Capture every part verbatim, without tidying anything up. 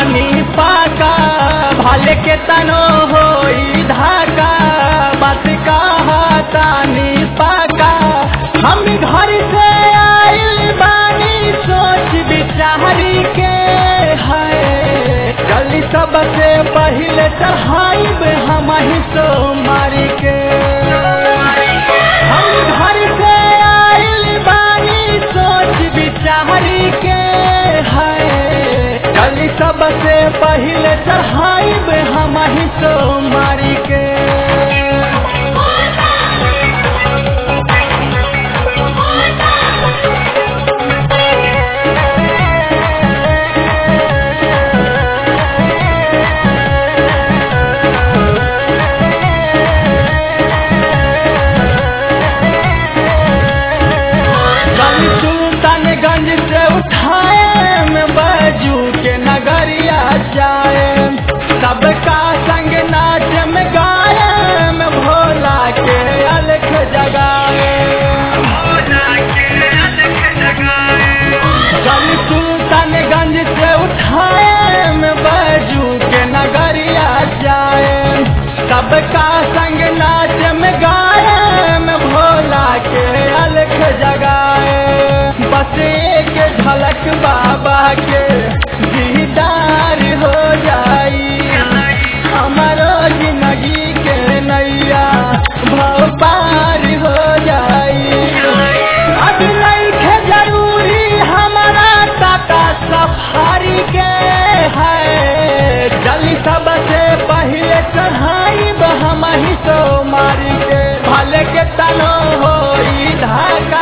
बानी पाका भाले के तनो होई धाका बात कहा तानी पाका हम घर से आइल बानी सोच विचारी के है जल्दी सबसे पहले चढ़ाइब हम ही सो मारी के हम घर से आइल बानी सोच विचारी के है जल्दी सबसे पहले चढ़ाइब हम ही सो मारी के गंज से उठाए में बाजू के नगरिया जाए सबका संग नाच में गाए में भोला के अलख जगाए गली सुल्तानगंज से उठाए में बाजू के नगरिया जाए सबका संग नाच में गाए में भोला के अलख जगाए बस एक झलक बाबा के दीदार हो जाई हमारो जिंदगी के नैया भव पार हो जाई अब नहीं है जरूरी हमारा टाटा सफारी के है जल्दी सबसे पहले चढ़ाई हम ही सो मारी के भले के तनो होई धाका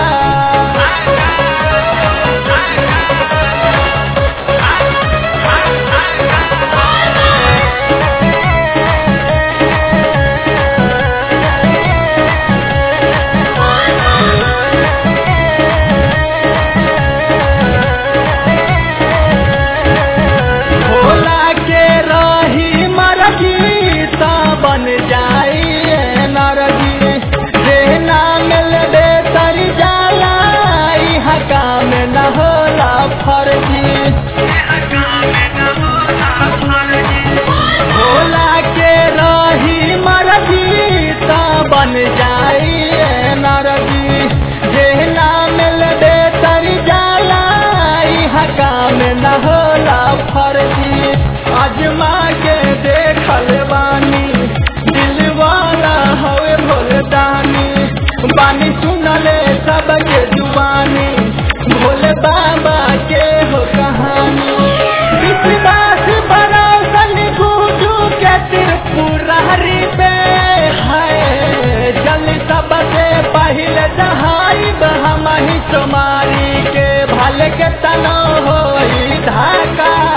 बन जाई नरजी जे नाम ले तर जाला हका में न होला फर्जी भोला के रही मरजी ता बन जाई नरजी जे नाम ले तर जाला हका में न होला फर्जी अजमा के देखल बानी हवे भोलदानी बानी सुनले सबके जुबानी भोले बाबा के हो कहानी विश्वास बरौसन गुजू के त्रिपुरारी पे है जल्दी सबसे पहले चढ़ाइब हम ही तुम्हारी के भले के तनो होई धाका।